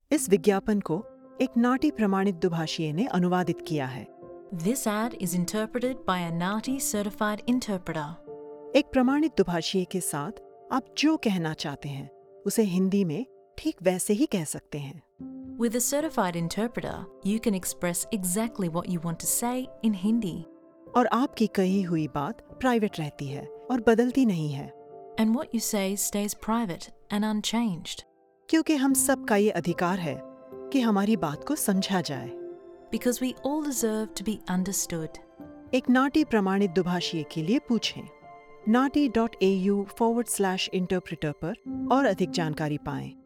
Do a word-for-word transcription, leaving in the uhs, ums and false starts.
इस विज्ञापन को एक नाटी प्रमाणित दुभाषीय ने अनुवादित किया है। This ad is interpreted by a NAATI certified interpreter. एक प्रमाणित दुभाषीय के साथ आप जो कहना चाहते हैं उसे हिंदी में ठीक वैसे ही कह सकते हैं। With a certified interpreter, you can express exactly what you want to say in Hindi. और आपकी कही हुई बात प्राइवेट रहती है और बदलती नहीं है, And what you say stays private and unchanged. क्योंकि हम सब का ये अधिकार है कि हमारी बात को समझा जाए। Because we all deserve to be understood. एक नाटी प्रमाणित दुभाषीय के लिए पूछें NAATI dot A U forward slash interpreter पर और अधिक जानकारी पाएं।